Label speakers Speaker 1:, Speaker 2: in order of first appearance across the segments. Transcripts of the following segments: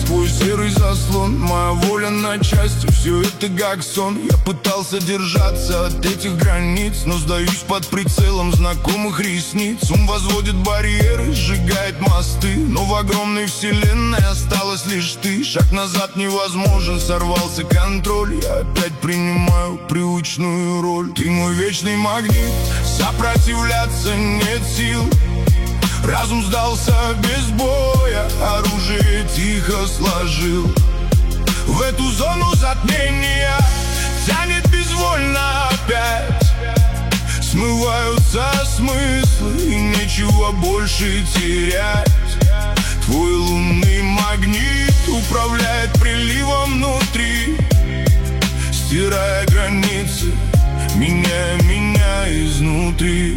Speaker 1: твой серый заслон, моя воля на части. Все это как сон. Я пытался держаться от этих границ, но сдаюсь под прицелом знакомых ресниц. Ум возводит барьеры, сжигает мосты, но в огромной вселенной осталась лишь ты. Шаг назад невозможен, сорвался контроль. Я опять принимаю привычную роль. Ты мой вечный магнит, сопротивляться нет сил. Разум сдался без боя, оружие тихо сложил. В эту зону затмения тянет безвольно опять. Смываются смыслы и нечего больше терять. Твой лунный магнит управляет приливом внутри, стирая границы, меняя меня изнутри.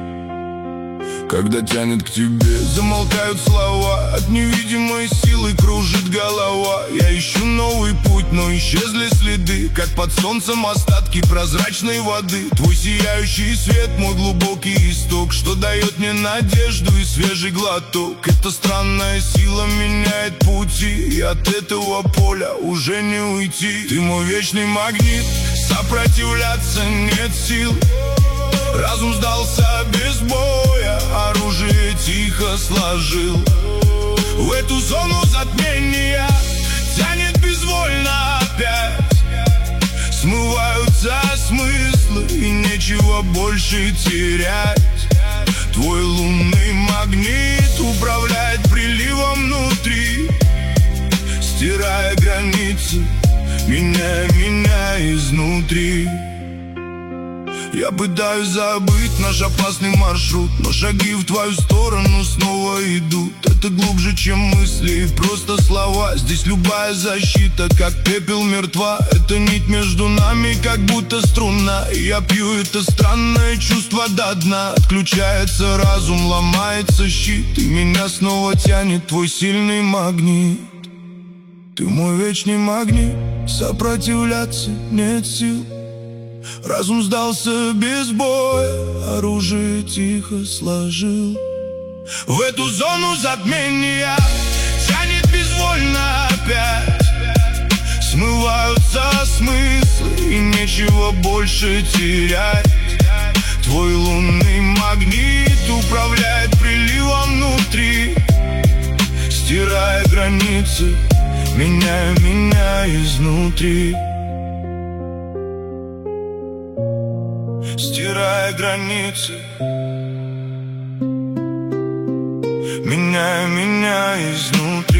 Speaker 1: Когда тянет к тебе, замолкают слова, от невидимой силы кружит голова. Я ищу новый путь, но исчезли следы, как под солнцем остатки прозрачной воды. Твой сияющий свет, мой глубокий исток, что дает мне надежду и свежий глоток. Эта странная сила меняет пути, и от этого поля уже не уйти. Ты мой вечный магнит, сопротивляться нет сил. Разум сдался без боя, оружие тихо сложил. В эту зону затмения тянет безвольно опять. Смываются смыслы и нечего больше терять. Твой лунный магнит управляет приливом внутри, стирая границы, меняя меня изнутри. Я пытаюсь забыть наш опасный маршрут, но шаги в твою сторону снова идут. Это глубже, чем мысли и просто слова. Здесь любая защита, как пепел, мертва. Это нить между нами, как будто струна. И я пью это странное чувство до дна. Отключается разум, ломается щит, и меня снова тянет твой сильный магнит. Ты мой вечный магнит, сопротивляться нет сил. Разум сдался без боя, оружие тихо сложил. В эту зону затмения тянет безвольно опять. Смываются смыслы и нечего больше терять. Твой лунный магнит управляет приливом внутри, стирая границы, меняя меня изнутри. Стирая границы, меняя меня изнутри.